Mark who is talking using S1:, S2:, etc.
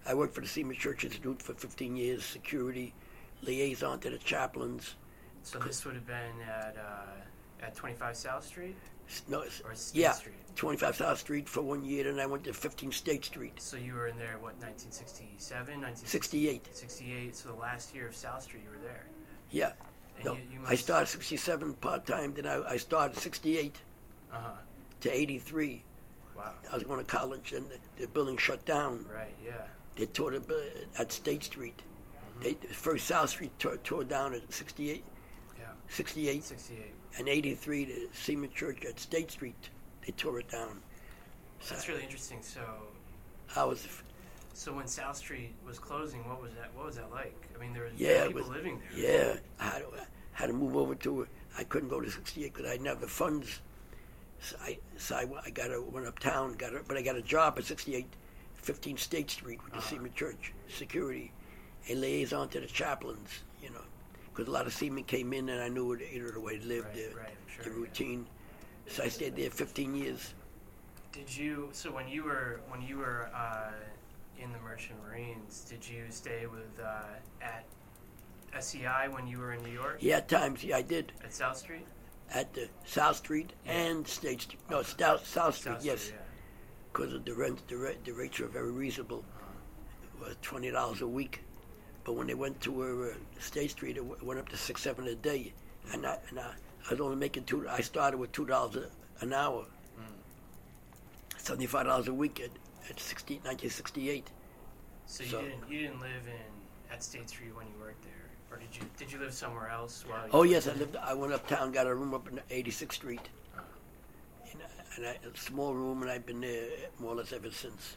S1: I worked for the Seaman Church Institute for 15 years, security, liaison to the chaplains.
S2: So this would have been at 25 South Street?
S1: No,
S2: Or State
S1: yeah,
S2: Street?
S1: 25 South Street for 1 year, then I went to 15 State Street.
S2: So you were in there, what, 1967?
S1: 68.
S2: 68. So the last year of South Street, you were there.
S1: Yeah.
S2: And
S1: No,
S2: you
S1: I started 67 part-time, then I started 68
S2: Uh-huh.
S1: to 83.
S2: Wow.
S1: I was going to college, and the building shut down.
S2: Right, yeah.
S1: They tore at State Street. First South Street tore down at 68.
S2: Yeah.
S1: 68.
S2: 68.
S1: And 83, the Seaman Church at State Street, they tore it down. So
S2: That's really interesting. So
S1: I was,
S2: so when South Street was closing, what was that like? I mean, there was
S1: yeah,
S2: people
S1: it was,
S2: living there.
S1: Yeah, I had to move over to it. I couldn't go to 68 because I didn't have the funds. So I went uptown, but I got a job at 68, 15 State Street with the Seaman Church, security, a liaison to the chaplains, you know, because a lot of seamen came in and I knew the way they lived, the routine. So I stayed there 15 years.
S2: Did you? So when you were in the Merchant Marines, did you stay with at SEI when you were in New York?
S1: Yeah, at times, yeah, I did.
S2: At South Street?
S1: At the South Street and State Street. No, South Street, yes. Because the rates were very reasonable. It was $20 a week. But when they went to State Street, it went up to $6, $7 a day. And I was only making I started with $2 an hour. $75 a week at 1968.
S2: So you didn't live at State Street when you worked there, or did you live somewhere else while you?
S1: Oh yes, I went uptown, got a room up in 86th Street, and a small room, and I've been there more or less ever since.